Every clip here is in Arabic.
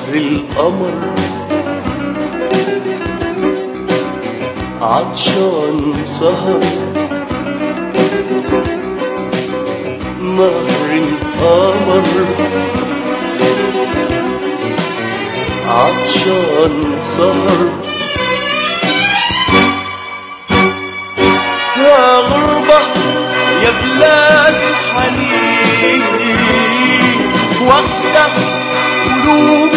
نهر القمر عطشان سهر، نهر القمر عطشان سهر. يا غربة يا بلاد الحنين، واخدة قلوب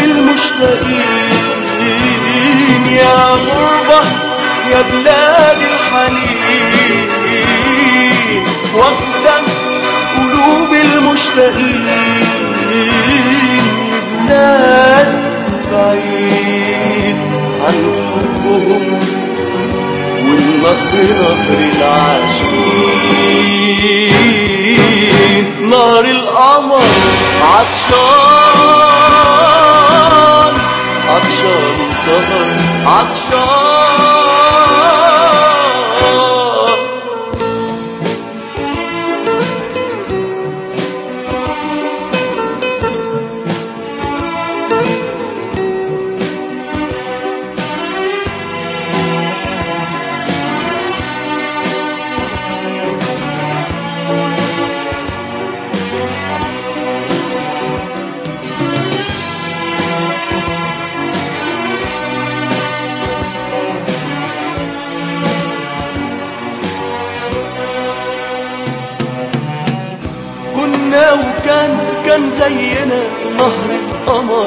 المشتاقين. يا غربة يا بلاد الحنين، واخدة قلوب المشتاقين. بلاد بعيد عن حبهم، والنهر نهر العاشقين. نهر القمر عطشان، عطشان سهر، عطشان. وكان زينا نهر القمر،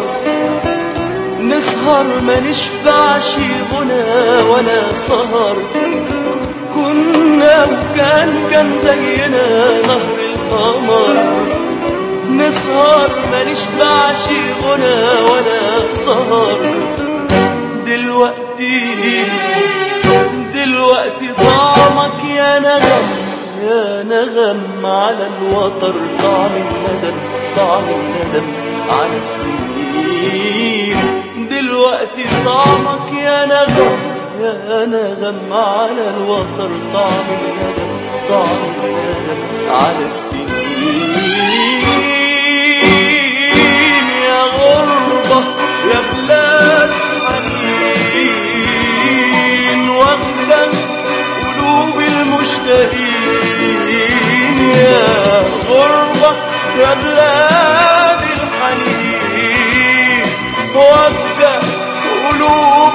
نسهر ما نشبعش غنى ولا سهر. كنا وكان زينا نهر القمر، نسهر ما نشبعش غنى ولا سهر. دلوقتي طعمك يا نغم، يا نغم على الوتر. طعم الندم، طعم الندم على السنين. دلوقتي طعمك يا نغم، يا نغم على الوتر. طعم الندم، طعم الندم على السنين. يا غربة يا بلاد الحنين، واخدة قلوب المشتاقين. يا غربة يا بلاد الحنين، واخدة قلوب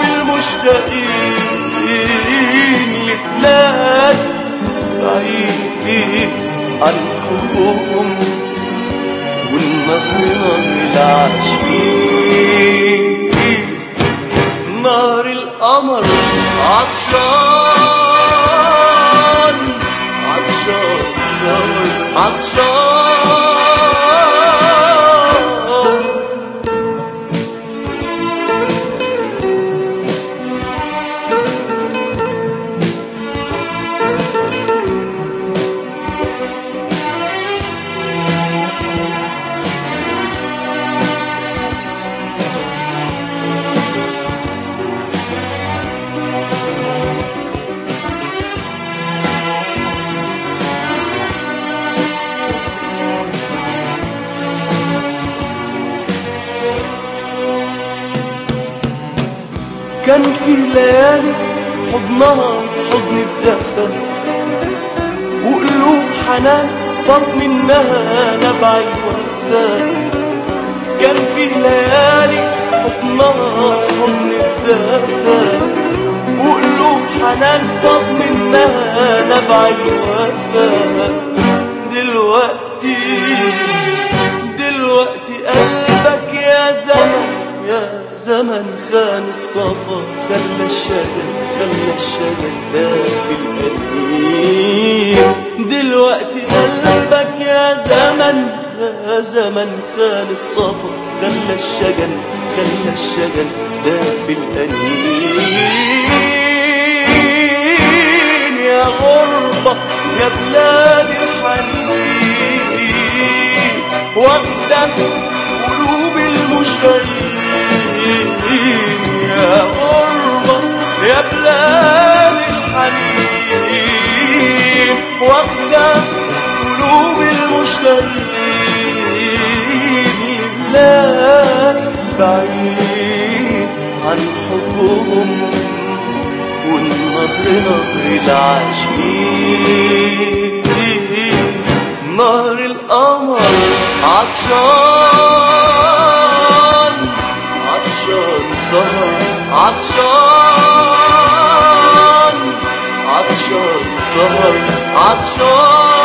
المشتاقين. لبلاد بعيد عن حبهم، والنهر نهر العاشقين. نهر القمر عطشان، عطشان سهر، عطشان. كان في ليالي حضنها حضن الدفا، وقلوب حنان فاض منها نبع الوفا. كان في ليالي حضنها حضن الدفا، وقلوب حنان فاض منها نبع الوفا. دلوقتي قلبك يا زمن، يا زمن خان الصفا. خلى الشجن داخل القديم. دلوقتي قلبك يا زمن، يا زمن خان الصفا. خلى الشجن داخل القديم. يا غربة يا بلاد الحنين، واخدة قلوب المشتاقين. يا غربة يا بلاد الحنين، واخدة قلوب المشتاقين. بلاد بعيد عن حبهم، والنهر نهر العاشقين. نهر القمر عطشان، عطشان سهر، عطشان، عطشان سهر، عطشان.